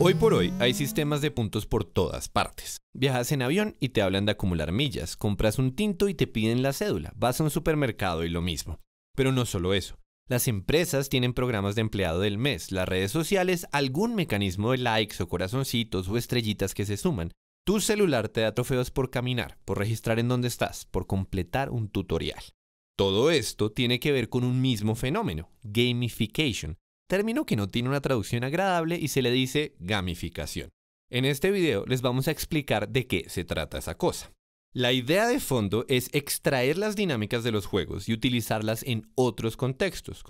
Hoy por hoy hay sistemas de puntos por todas partes. Viajas en avión y te hablan de acumular millas, compras un tinto y te piden la cédula, vas a un supermercado y lo mismo. Pero no solo eso. Las empresas tienen programas de empleado del mes, las redes sociales, algún mecanismo de likes o corazoncitos o estrellitas que se suman. Tu celular te da trofeos por caminar, por registrar en dónde estás, por completar un tutorial. Todo esto tiene que ver con un mismo fenómeno, gamification, término que no tiene una traducción agradable y se le dice gamificación. En este video les vamos a explicar de qué se trata esa cosa. La idea de fondo es extraer las dinámicas de los juegos y utilizarlas en otros contextos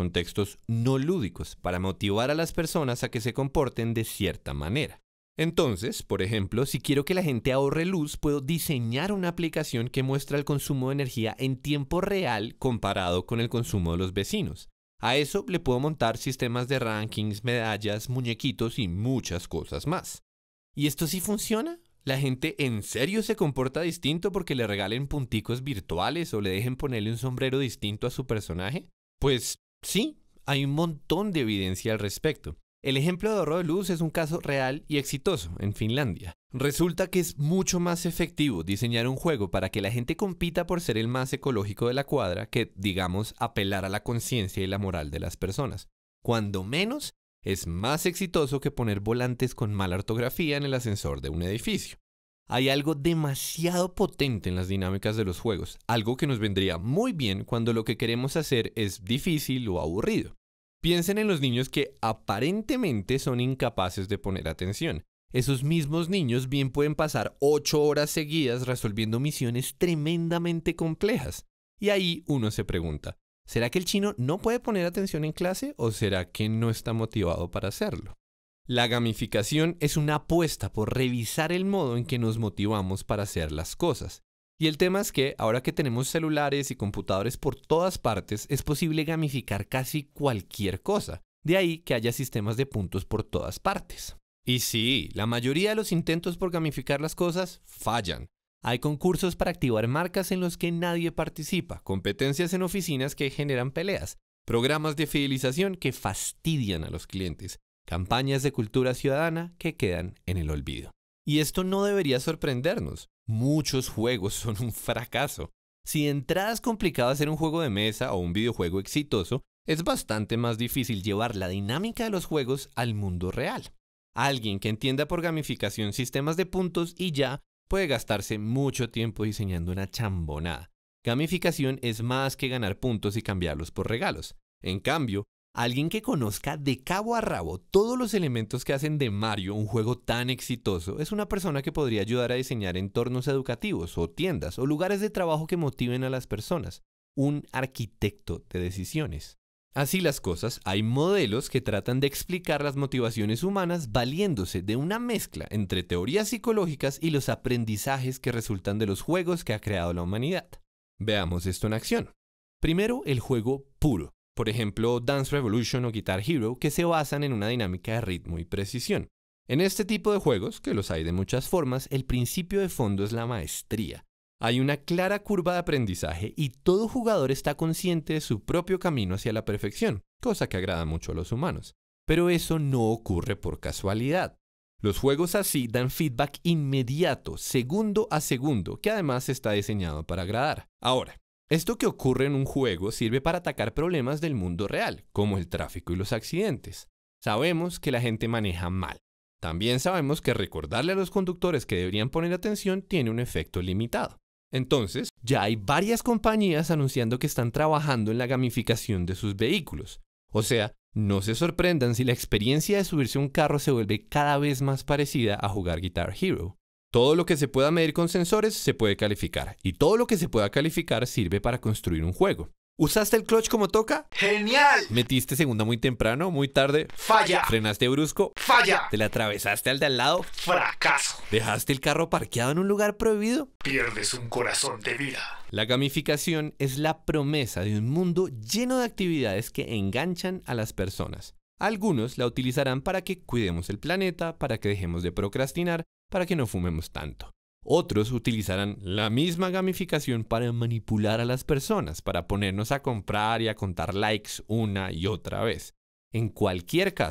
no lúdicos, para motivar a las personas a que se comporten de cierta manera. Entonces, por ejemplo, si quiero que la gente ahorre luz, puedo diseñar una aplicación que muestra el consumo de energía en tiempo real comparado con el consumo de los vecinos. A eso le puedo montar sistemas de rankings, medallas, muñequitos y muchas cosas más. ¿Y esto sí funciona? ¿La gente en serio se comporta distinto porque le regalen punticos virtuales o le dejen ponerle un sombrero distinto a su personaje? Pues sí, hay un montón de evidencia al respecto. El ejemplo de ahorro de luz es un caso real y exitoso en Finlandia. Resulta que es mucho más efectivo diseñar un juego para que la gente compita por ser el más ecológico de la cuadra que, digamos, apelar a la conciencia y la moral de las personas. Cuando menos, es más exitoso que poner volantes con mala ortografía en el ascensor de un edificio. Hay algo demasiado potente en las dinámicas de los juegos, algo que nos vendría muy bien cuando lo que queremos hacer es difícil o aburrido. Piensen en los niños que aparentemente son incapaces de poner atención. Esos mismos niños bien pueden pasar 8 horas seguidas resolviendo misiones tremendamente complejas. Y ahí uno se pregunta, ¿será que el chino no puede poner atención en clase o será que no está motivado para hacerlo? La gamificación es una apuesta por revisar el modo en que nos motivamos para hacer las cosas. Y el tema es que, ahora que tenemos celulares y computadores por todas partes, es posible gamificar casi cualquier cosa. De ahí que haya sistemas de puntos por todas partes. Y sí, la mayoría de los intentos por gamificar las cosas fallan. Hay concursos para activar marcas en los que nadie participa, competencias en oficinas que generan peleas, programas de fidelización que fastidian a los clientes, campañas de cultura ciudadana que quedan en el olvido. Y esto no debería sorprendernos. Muchos juegos son un fracaso. Si de entrada es complicado hacer un juego de mesa o un videojuego exitoso, es bastante más difícil llevar la dinámica de los juegos al mundo real. Alguien que entienda por gamificación sistemas de puntos y ya puede gastarse mucho tiempo diseñando una chambonada. Gamificación es más que ganar puntos y cambiarlos por regalos. En cambio, alguien que conozca de cabo a rabo todos los elementos que hacen de Mario un juego tan exitoso es una persona que podría ayudar a diseñar entornos educativos o tiendas o lugares de trabajo que motiven a las personas. Un arquitecto de decisiones. Así las cosas, hay modelos que tratan de explicar las motivaciones humanas valiéndose de una mezcla entre teorías psicológicas y los aprendizajes que resultan de los juegos que ha creado la humanidad. Veamos esto en acción. Primero, el juego puro. Por ejemplo, Dance Revolution o Guitar Hero, que se basan en una dinámica de ritmo y precisión. En este tipo de juegos, que los hay de muchas formas, el principio de fondo es la maestría. Hay una clara curva de aprendizaje y todo jugador está consciente de su propio camino hacia la perfección, cosa que agrada mucho a los humanos. Pero eso no ocurre por casualidad. Los juegos así dan feedback inmediato, segundo a segundo, que además está diseñado para agradar. Ahora, esto que ocurre en un juego sirve para atacar problemas del mundo real, como el tráfico y los accidentes. Sabemos que la gente maneja mal. También sabemos que recordarle a los conductores que deberían poner atención tiene un efecto limitado. Entonces, ya hay varias compañías anunciando que están trabajando en la gamificación de sus vehículos. O sea, no se sorprendan si la experiencia de subirse a un carro se vuelve cada vez más parecida a jugar Guitar Hero. Todo lo que se pueda medir con sensores se puede calificar, y todo lo que se pueda calificar sirve para construir un juego. ¿Usaste el clutch como toca? ¡Genial! ¿Metiste segunda muy temprano, muy tarde? ¡Falla! ¿Frenaste brusco? ¡Falla! ¿Te le atravesaste al de al lado? ¡Fracaso! ¿Dejaste el carro parqueado en un lugar prohibido? Pierdes un corazón de vida. La gamificación es la promesa de un mundo lleno de actividades que enganchan a las personas. Algunos la utilizarán para que cuidemos el planeta, para que dejemos de procrastinar, para que no fumemos tanto. Otros utilizarán la misma gamificación para manipular a las personas, para ponernos a comprar y a contar likes una y otra vez. En cualquier caso,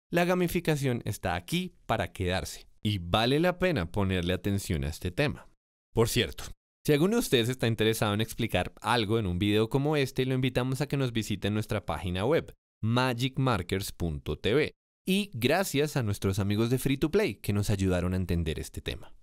La gamificación está aquí para quedarse y vale la pena ponerle atención a este tema. Por cierto, si alguno de ustedes está interesado en explicar algo en un video como este, lo invitamos a que nos visite en nuestra página web, magicmarkers.tv. Y gracias a nuestros amigos de Free to Play que nos ayudaron a entender este tema.